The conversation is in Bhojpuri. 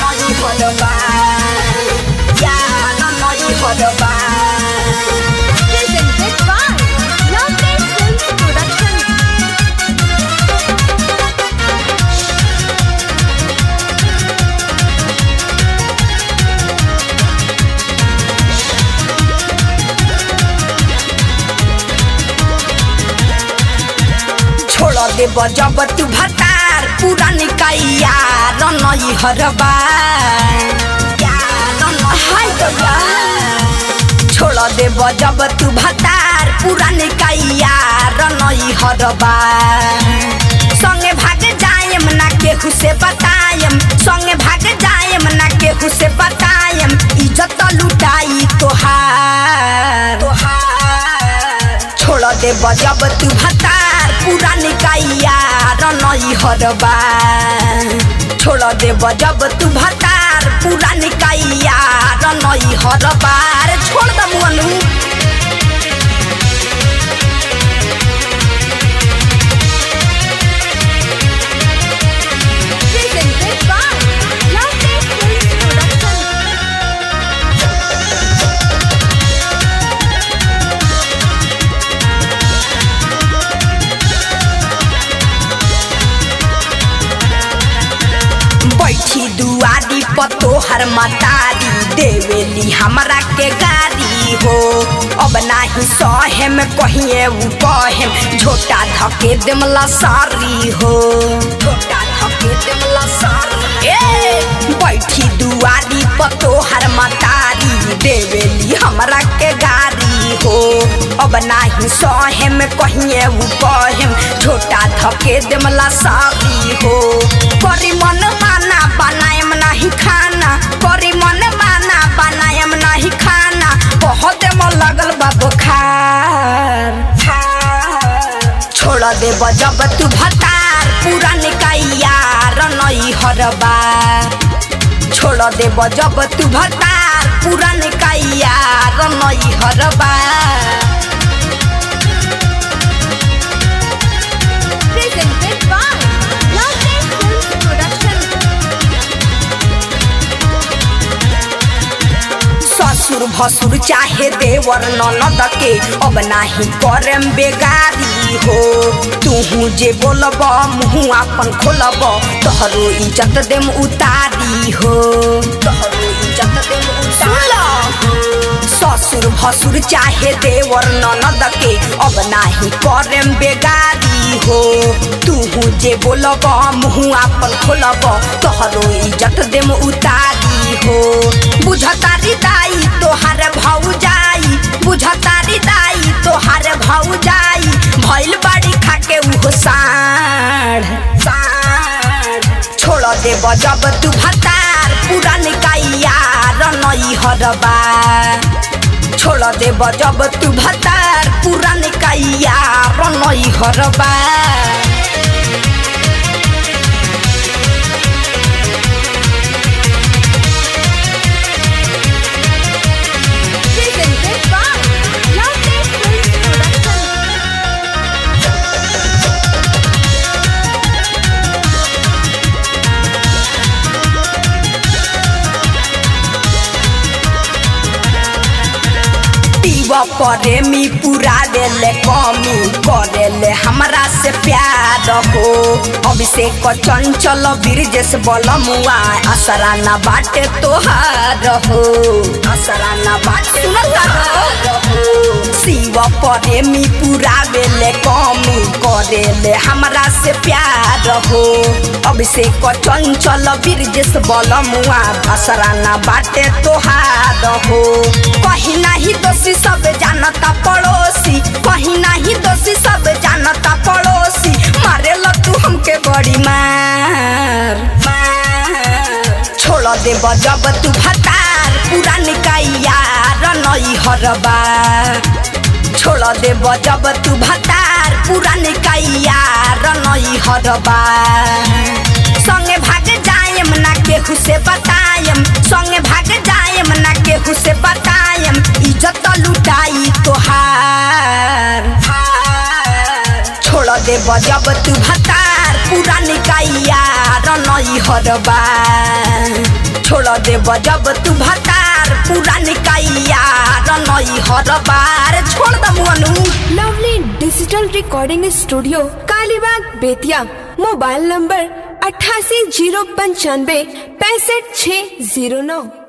देव जब तू भतार पूरा निकाइया रनई हरबा छोड़ देव जब तू भतार पूरा निकाइया रनई हरबा संगे भाग जायम ना केहू से बतायम संगे भाग जायम ना केहू से बतायम इज्जत लुटाई तोहार छोड़ देव जब तू भतार पूरा निकाइया रनई हरबा छोड़ देव जब तू भतार पूरा निकाइया रनई हरबा छोड़ द मुअनु बैठी दुआरी पतोहर मतारी देवेली हमरा के गारी हो अब नाही सहे में कहिए उ कहेम झोटा धके देमला सारी हो झोटा धके देमला सारी बैठी दुआरी पतोहर मतारी देवेली हमरा के गारी हो अब नाही सहे में कहिए उ कहेम झोटा धके देमला सारी हो करी मन माना बनायम नहीं खाना करी मन माना बनायम नहीं खाना बहुत मन लगल बा बुखार छोड़ देव जब तू भतार पूरा निकाइया रनई हरबा छोड़ देव जब तू भतार पूरा निकाइया रनई हरबा ससुर भसुर चाहे देवर ननद के अब नाही करम बेगारी हो तू जे बोलब मुँह अपन खोलब तोहरो इज्जत देम उतारी हो तोहरो इज्जत देम उतारी ससुर भसुर चाहे देवर ननद के अब नाही करम बेगारी हो तू जे बोलब मुँह अपन खोलब तोहरो इज्जत देम उतारी हो बुझतारी दाई तोहार भौजाई बुझतारी दाई तोहार भौजाई भइल बाड़ी खाके उहो साढ़ छोड़ देव जब तू भतार पूरा निकाइया रनई हरबा छोड़ देव जब तू भतार पूरा निकाइया रनई हरबा प्रेमी पूरा देले कमी करेले हमरा से प्यार हो अभिषेक चंचल बिरजेश बलमुआ असरा ना बाटे तोहार हो असरा ना बाटे शिव प्रेमी पूरा देले कमी करेले हमरा से प्यार हो अभिषेक चंचल बिरजेश बलमुआ असरा ना बाटे तोहार हो कहीं नहीं दोषी सब जानता पड़ोसी कहीं नहीं दोषी सब जानता पड़ोसी मारे लो तू हमके बड़ी मार छोड़ देव जब तू भतार पूरा निकाइया रनई हरबा छोड़ देव जब तू भतार पूरा निकाइया रनई हरबा संगे भाग जायम ना केहू से बतायम संगे भाग जायम ना केहू से बतायम इज्जत लुटाई तोहार छोड़ देव जब तू भतार पूरा निकाइया रनई हरबा छोड़ दे जब तू भतार पुरानी कैया नई हर बार छोड़ दमनु। Lovely digital recording studio Kalibagh Bettiah. Mobile number 88 095 65 609।